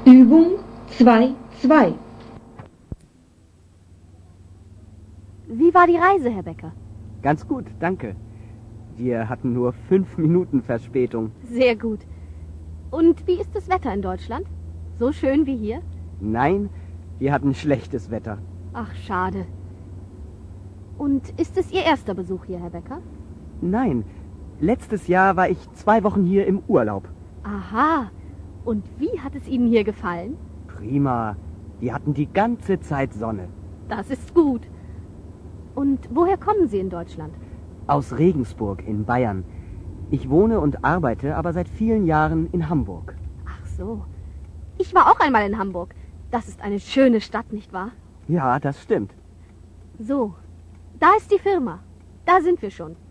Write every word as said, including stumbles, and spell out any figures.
Übung zwei zwei. Wie war die Reise, Herr Becker? Ganz gut, danke. Wir hatten nur fünf Minuten Verspätung. Sehr gut. Und wie ist das Wetter in Deutschland? So schön wie hier? Nein, wir hatten schlechtes Wetter. Ach, schade. Und ist es Ihr erster Besuch hier, Herr Becker? Nein, letztes Jahr war ich zwei Wochen hier im Urlaub. Aha. Und wie hat es Ihnen hier gefallen? Prima. Wir hatten die ganze Zeit Sonne. Das ist gut. Und woher kommen Sie in Deutschland? Aus Regensburg in Bayern. Ich wohne und arbeite aber seit vielen Jahren in Hamburg. Ach so. Ich war auch einmal in Hamburg. Das ist eine schöne Stadt, nicht wahr? Ja, das stimmt. So, da ist die Firma. Da sind wir schon.